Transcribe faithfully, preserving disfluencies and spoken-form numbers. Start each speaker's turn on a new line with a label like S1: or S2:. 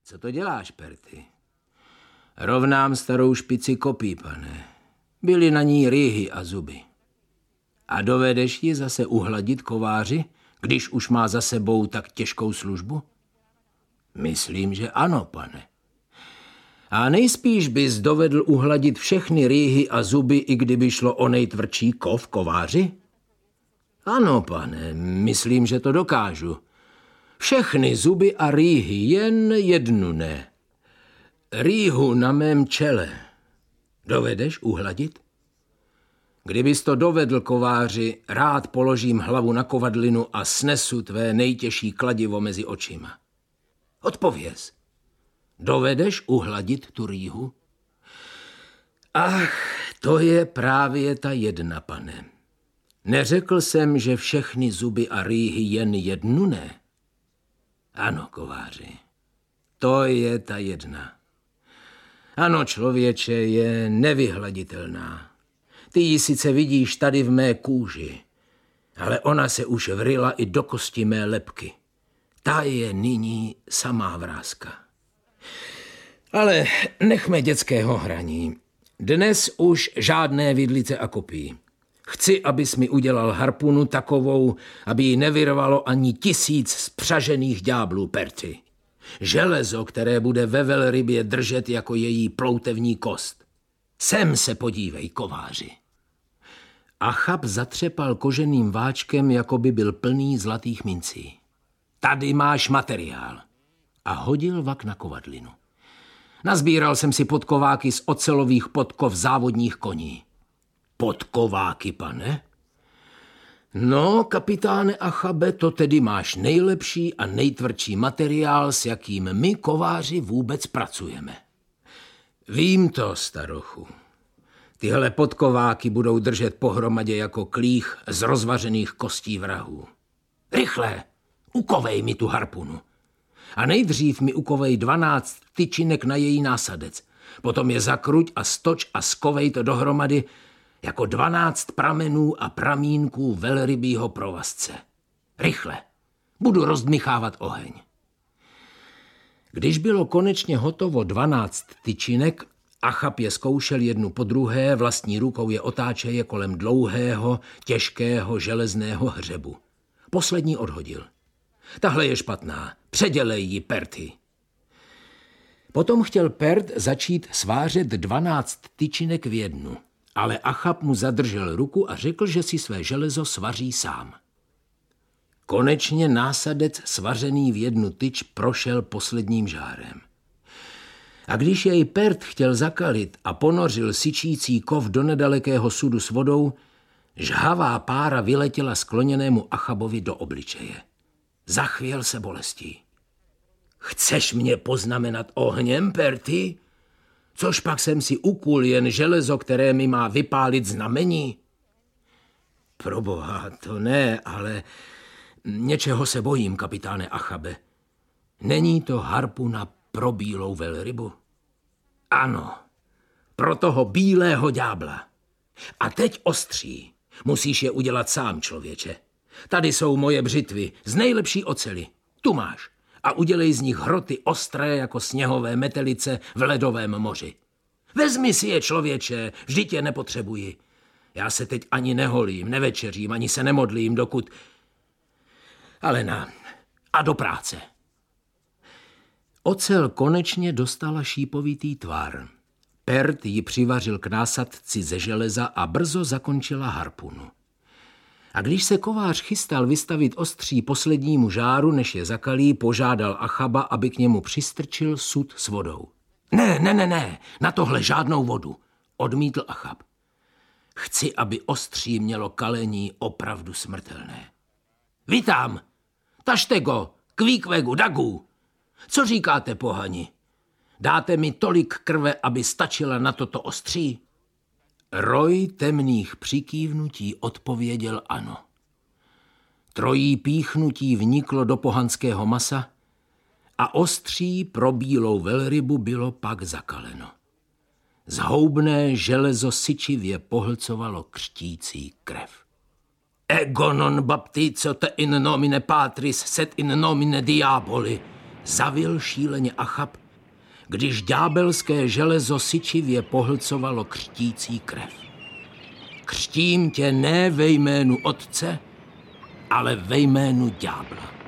S1: Co to děláš, Perty? Rovnám starou špici kopí, pane. Byly na ní rýhy a zuby. A dovedeš ji zase uhladit kováři, když už má za sebou tak těžkou službu? Myslím, že ano, pane. A nejspíš bys dovedl uhladit všechny rýhy a zuby, i kdyby šlo o nejtvrdší kov kováři? Ano, pane, myslím, že to dokážu. Všechny zuby a rýhy, jen jednu ne. Rýhu na mém čele. Dovedeš uhladit? Kdybys to dovedl, kováři, rád položím hlavu na kovadlinu a snesu tvé nejtěžší kladivo mezi očima. Odpověz. Dovedeš uhladit tu rýhu? Ach, to je právě ta jedna, pane. Neřekl jsem, že všechny zuby a rýhy jen jednu ne? Ano, kováři, to je ta jedna. Ano, člověče, je nevyhladitelná. Ty ji sice vidíš tady v mé kůži, ale ona se už vryla i do kosti mé lebky. Ta je nyní samá vrázka. Ale nechme dětského hraní. Dnes už žádné vidlice a kopí. Chci, abys mi udělal harpunu takovou, aby ji nevyrvalo ani tisíc spřažených ďáblů, Perty. Železo, které bude ve velrybě držet jako její ploutevní kost. Sem se podívej, kováři. Achab zatřepal koženým váčkem, jako by byl plný zlatých mincí. Tady máš materiál. A hodil vak na kovadlinu. Nazbíral jsem si podkováky z ocelových podkov závodních koní. Podkováky, pane? No, kapitáne Achabe, to tedy máš nejlepší a nejtvrdší materiál, s jakým my, kováři, vůbec pracujeme. Vím to, starochu. Tyhle podkováky budou držet pohromadě jako klích z rozvařených kostí vrahů. Rychle, ukovej mi tu harpunu. A nejdřív mi ukovej dvanáct tyčinek na její násadec. Potom je zakruť a stoč a skovej to dohromady jako dvanáct pramenů a pramínků velrybího provazce. Rychle, budu rozdmychávat oheň. Když bylo konečně hotovo dvanáct tyčinek, Achab je zkoušel jednu po druhé, vlastní rukou je otáčeje kolem dlouhého, těžkého železného hřebu. Poslední odhodil. Tahle je špatná, předělej ji, Perty. Potom chtěl Pert začít svářet dvanáct tyčinek v jednu, ale Achab mu zadržel ruku a řekl, že si své železo svaří sám. Konečně násadec svařený v jednu tyč prošel posledním žárem. A když jej Pert chtěl zakalit a ponořil syčící kov do nedalekého sudu s vodou, žhavá pára vyletěla skloněnému Achabovi do obličeje. Zachvěl se bolestí. Chceš mě poznamenat ohněm, Perty? Což pak jsem si ukul jen železo, které mi má vypálit znamení? Proboha, to ne, ale něčeho se bojím, kapitáne Achabe. Není to harpuna pro bílou velrybu? Ano, pro toho bílého ďábla. A teď ostří. Musíš je udělat sám, člověče. Tady jsou moje břitvy z nejlepší oceli. Tu máš. A udělej z nich hroty ostré jako sněhové metelice v ledovém moři. Vezmi si je, člověče, vždyť je nepotřebuji. Já se teď ani neholím, nevečeřím, ani se nemodlím, dokud... Ale na... A do práce. Ocel konečně dostala šípovitý tvar. Pert ji přivařil k násadci ze železa a brzo zakončila harpunu. A když se kovář chystal vystavit ostří poslednímu žáru, než je zakalí, požádal Achaba, aby k němu přistrčil sud s vodou. Ne, ne, ne, ne, na tohle žádnou vodu, odmítl Achab. Chci, aby ostří mělo kalení opravdu smrtelné. Vítám, taštego, kvíkvegu, dagu. Co říkáte, pohani? Dáte mi tolik krve, aby stačila na toto ostří? Roj temných přikývnutí odpověděl ano. Trojí píchnutí vniklo do pohanského masa a ostří pro bílou velrybu bylo pak zakaleno. Zhoubné železo syčivě pohlcovalo křtící krev. Ego non baptizo te in nomine patris, set in nomine diaboli, zavil šíleně Achab, když ďábelské železo syčivě pohlcovalo křtící krev. Křtím tě ne ve jménu Otce, ale ve jménu ďábla.